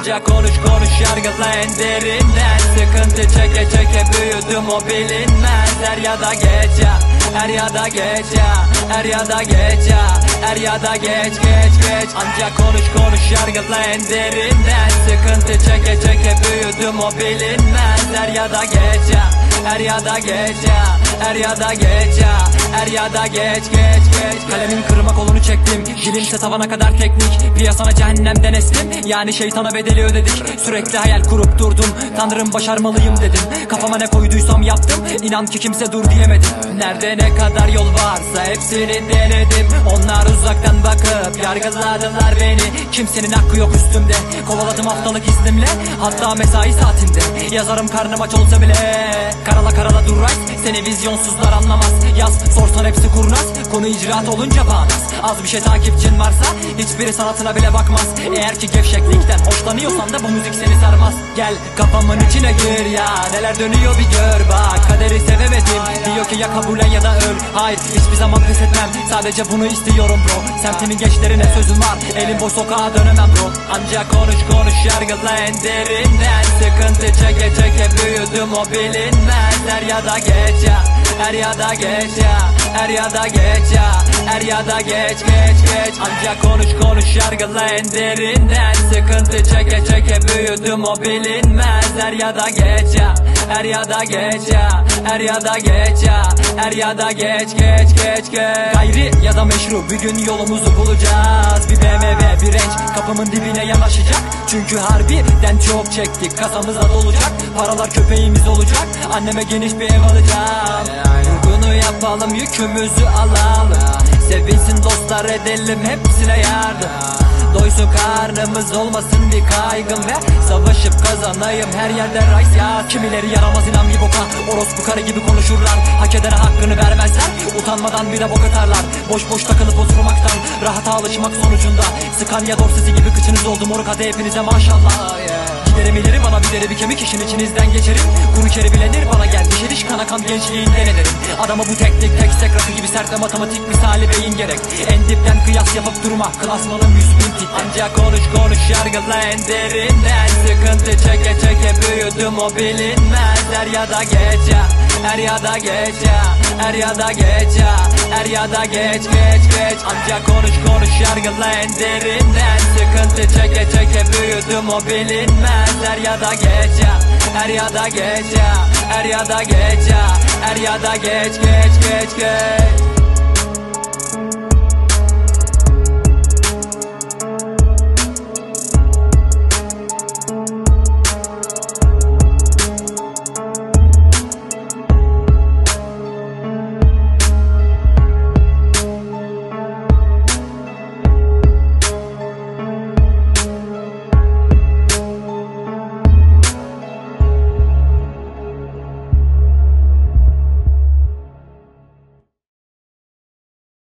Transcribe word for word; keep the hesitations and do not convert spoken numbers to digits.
Ancak konuş konuş yargıla en derinden. Sıkıntı çeke çeke büyüdüm o bilinmez. Er ya da geç ya, er ya da geç ya, er ya da geç ya, er ya da geç geç geç. Ancak konuş konuş yargıla en derinden. Sıkıntı çeke çeke büyüdüm o bilinmez. Er ya da geç ya, er ya da geç ya, er ya da geç ya, er ya da geç geç geç. Kalemin kırma kolunu çektim, dilimse tavana kadar teknik. Piyasana cehennemden estim, yani şeytana bedeli ödedik. Sürekli hayal kurup durdum, Tanrım başarmalıyım dedim. Kafama ne koyduysam yaptım, inan ki kimse dur diyemedim. Nerede ne kadar yol varsa hepsini denedim. Onlar uzaktan bakıp yargıladılar beni. Kimsenin hakkı yok üstümde, kovaladım haftalık iznimle. Hatta mesai saatinde, yazarım karnım aç olsa bile. Karala karala dur right, seni vizyonsuzlar anlamaz. Yaz sorsan hepsi kurnaz, konu icraat olunca bağnaz. Az bir şey takipçin varsa hiçbiri sanatına bile bakmaz. Eğer ki gevşeklikten hoşlanıyorsan da bu müzik seni sarmaz. Gel kafamın içine gir ya, neler dönüyor bir gör bak. Kaderi sevemedim, diyor ki ya kabullen ya da öl. Hayır hiçbir zaman pes etmem, sadece bunu istiyorum bro. Semtimin gençlerine sözüm var, elim boş sokağa dönemem bro. Ancak konuş konuş yargıla en derinden. Sıkıntı çeke çeke büyüdüm o bilinmez. Er ya da geç ya, er ya da geç ya, er ya da geç ya, er ya da geç geç geç. Ancak konuş konuş yargıla en derinden. Sıkıntı çeke çeke büyüdüm o bilinmez. Er ya da geç ya, er ya da geç ya, er ya da geç ya, er ya da geç geç geç geç. Gayri ya da meşru bir gün yolumuzu bulacağız. Bir B M W bir Range kapımın dibine yanaşacak. Çünkü harbiden çok çektik, kasamıza dolacak. Paralar köpeğimiz olacak, anneme geniş bir ev alacağım. Bunu yapalım, yükümüzü alalım. Sevinsin dostlar, edelim hepsine yardım. Doysun karnımız, olmasın bir kaygım. Ve savaşıp kazanayım her yerde rice ya. Kimileri yaramaz inan bir boka, orospu karı gibi konuşurlar. Hak edene hakkını vermezler, utanmadan bir de bok atarlar. Boş boş takılıp oturmaktan rahata alışmak sonucunda Scania dorsesi gibi kıçınız oldu moruk, hadi hepinize maşallah. Giderim ileri, bana bir deri bir kemik, işin içinizden geçerim. Kuru kere bilenir, bana gel dişeriş kana kan gençliğinden ederim. Adama bu teknik tek sek rakı gibi sert ve matematik misali beyin gerek. En dipten kıyas yapıp durma, klasmanın yüz bin tit. Ancak konuş konuş yargıla en derinden. Sıkıntı çeke çeke büyüdüm o bilinmez. Er ya da geç ya, er ya da geç ya, er ya da geç ya, er ya da geç geç geç. Ancak konuş konuş yargıla en derinden. Sıkıntı çeke çeke büyüdüm o bilinmez. Er ya da geç ya, er ya da geç ya, er ya da geç ya, er ya da geç geç geç geç.